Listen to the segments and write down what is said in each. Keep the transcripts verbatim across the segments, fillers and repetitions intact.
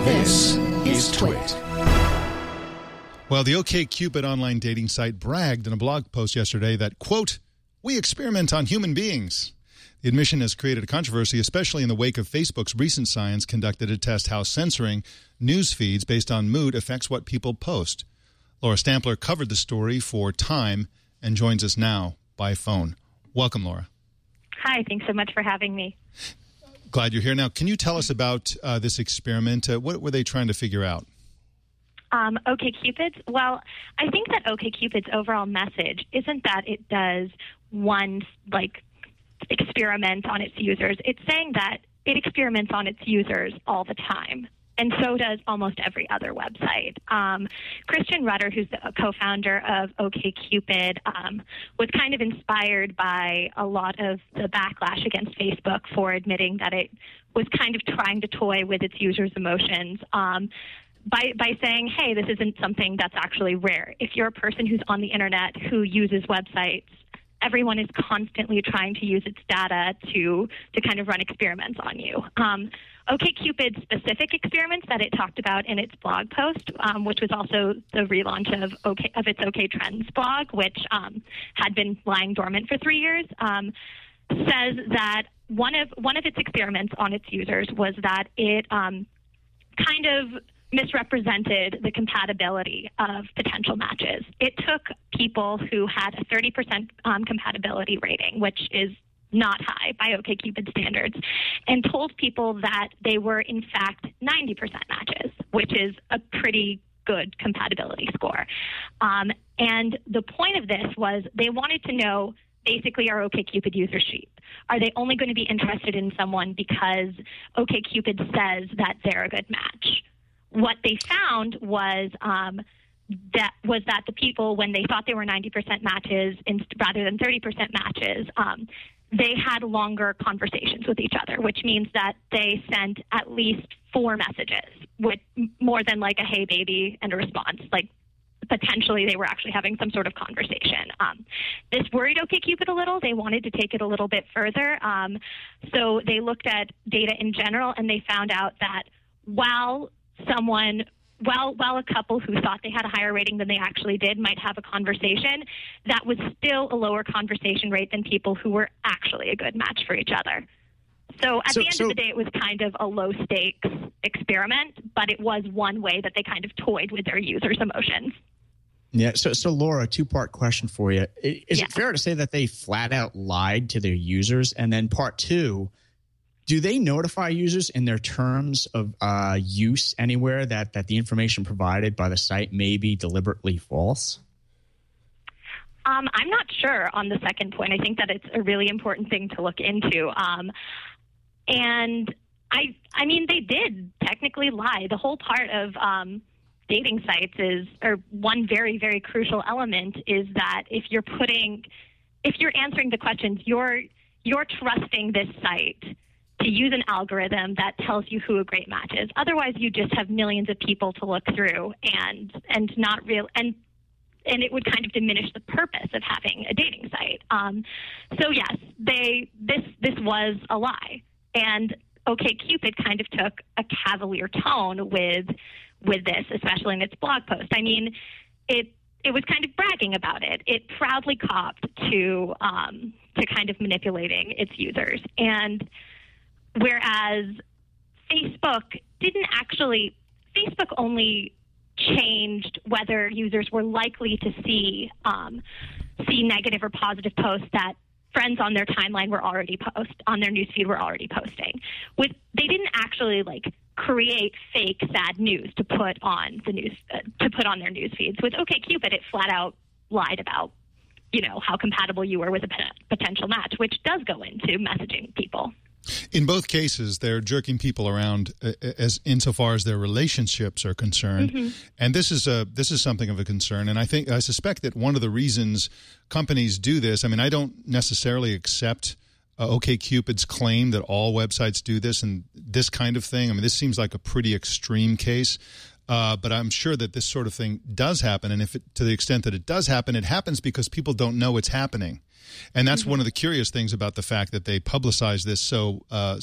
This is Twit. Well, the OkCupid online dating site bragged in a blog post yesterday that, quote, "We experiment on human beings." The admission has created a controversy, especially in the wake of Facebook's recent science conducted to test how censoring news feeds based on mood affects what people post. Laura Stampler covered the story for Time and joins us now by phone. Welcome, Laura. Hi, thanks so much for having me. Glad you're here. Now, can you tell us about uh, this experiment? Uh, what were they trying to figure out? Um, OkCupid? Well, I think that OkCupid's overall message isn't that it does one, like, experiment on its users. It's saying that it experiments on its users all the time. And so does almost every other website. Um, Christian Rudder, who's the co-founder of OkCupid, um, was kind of inspired by a lot of the backlash against Facebook for admitting that it was kind of trying to toy with its users' emotions um, by, by saying, hey, this isn't something that's actually rare. If you're a person who's on the internet who uses websites, everyone is constantly trying to use its data to to kind of run experiments on you. Um, OkCupid's specific experiments that it talked about in its blog post, um, which was also the relaunch of OK, of its OK Trends blog, which um, had been lying dormant for three years, um, says that one of one of its experiments on its users was that it um, kind of misrepresented the compatibility of potential matches. It took people who had a thirty percent um, compatibility rating, which is not high by OkCupid standards, and told people that they were in fact ninety percent matches, which is a pretty good compatibility score. Um, and the point of this was they wanted to know basically our OkCupid user sheet. Are they only going to be interested in someone because OkCupid says that they're a good match? What they found was um, that was that the people, when they thought they were ninety percent matches in, rather than thirty percent matches, um, they had longer conversations with each other, which means that they sent at least four messages, with more than like a "hey baby" and a response. Like potentially they were actually having some sort of conversation. Um, this worried OkCupid a little. They wanted to take it a little bit further. Um, so they looked at data in general, and they found out that while someone, while, while a couple who thought they had a higher rating than they actually did might have a conversation, that was still a lower conversation rate than people who were actually a good match for each other. So at so, the end so, of the day, it was kind of a low-stakes experiment, but it was one way that they kind of toyed with their users' emotions. Yeah. So, so Laura, two-part question for you. Is yeah. it fair to say that they flat out lied to their users? And then part two, do they notify users in their terms of uh, use anywhere that, that the information provided by the site may be deliberately false? Um, I'm not sure on the second point. I think that it's a really important thing to look into. Um, and I, I mean, they did technically lie. The whole part of um, dating sites is, or one very, very crucial element is that if you're putting, if you're answering the questions, you're you're trusting this site to use an algorithm that tells you who a great match is. Otherwise, you just have millions of people to look through, and and not real and and it would kind of diminish the purpose of having a dating site. Um, so yes, they this this was a lie, and OkCupid kind of took a cavalier tone with with this, especially in its blog post. I mean, it it was kind of bragging about it. It proudly copped to um, to kind of manipulating its users, and whereas Facebook didn't actually, Facebook only changed whether users were likely to see um, see negative or positive posts that friends on their timeline were already post on their newsfeed were already posting. With they didn't actually like create fake sad news to put on the news uh, to put on their news feeds. With OkCupid, it flat out lied about, you know, how compatible you were with a potential match, which does go into messaging people. In both cases, they're jerking people around uh, as insofar as their relationships are concerned, mm-hmm. and this is a this is something of a concern. And I think I suspect that one of the reasons companies do this. I mean, I don't necessarily accept uh, OkCupid's claim that all websites do this and this kind of thing. I mean, this seems like a pretty extreme case. Uh, but I'm sure that this sort of thing does happen, and if it, to the extent that it does happen, it happens because people don't know it's happening. And that's mm-hmm. one of the curious things about the fact that they publicize this so uh, so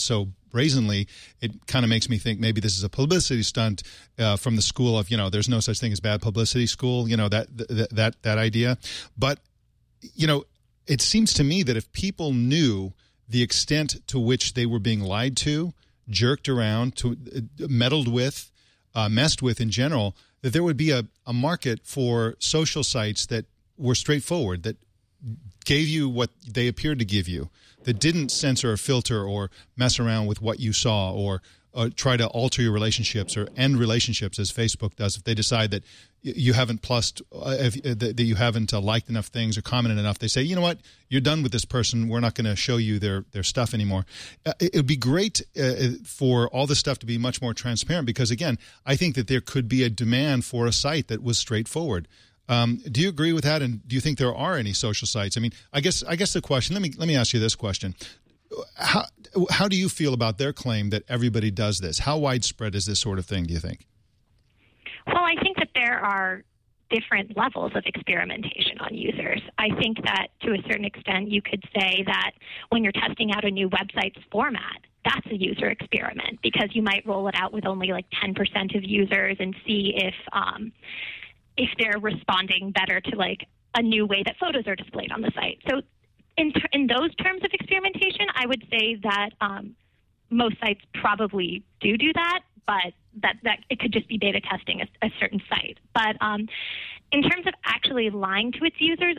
brazenly, it kind of makes me think maybe this is a publicity stunt uh, from the school of, you know, there's no such thing as bad publicity school, you know, that that that, that idea. But, you know, it seems to me that if people knew the extent to which they were being lied to, jerked around, to uh, meddled with, uh, messed with in general, that there would be a, a market for social sites that were straightforward, that gave you what they appeared to give you, that didn't censor or filter or mess around with what you saw or uh, try to alter your relationships or end relationships as Facebook does. If they decide that you haven't plussed, uh, if, uh, that you haven't uh, liked enough things or commented enough, they say, you know what, you're done with this person. We're not going to show you their, their stuff anymore. Uh, it would be great uh, for all this stuff to be much more transparent because, again, I think that there could be a demand for a site that was straightforward. Um, do you agree with that? And do you think there are any social sites? I mean, I guess I guess the question. Let me let me ask you this question: How how do you feel about their claim that everybody does this? How widespread is this sort of thing? Do you think? Well, I think that there are different levels of experimentation on users. I think that to a certain extent, you could say that when you're testing out a new website's format, that's a user experiment because you might roll it out with only like ten percent of users and see if um, if they're responding better to like a new way that photos are displayed on the site. So in, ter- in those terms of experimentation, I would say that um, most sites probably do do that, but that, that it could just be beta testing a, a certain site. But um, in terms of actually lying to its users,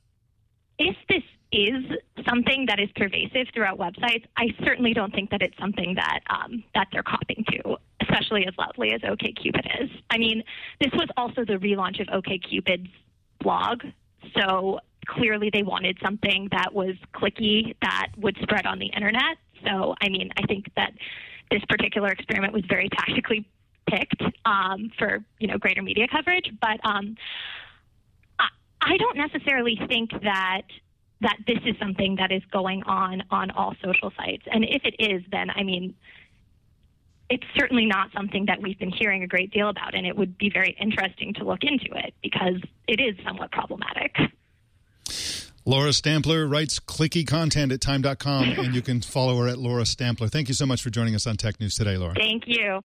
if this is something that is pervasive throughout websites, I certainly don't think that it's something that um, that they're copying to, especially as lovely as OkCupid is. I mean, this was also the relaunch of OkCupid's blog, so clearly they wanted something that was clicky, that would spread on the internet. So, I mean, I think that this particular experiment was very tactically picked um, for, you know, greater media coverage. But um, I, I don't necessarily think that that this is something that is going on on all social sites. And if it is, then, I mean, it's certainly not something that we've been hearing a great deal about, and it would be very interesting to look into it because it is somewhat problematic. Laura Stampler writes clicky content at time dot com, and you can follow her at Laura Stampler. Thank you so much for joining us on Tech News Today, Laura. Thank you.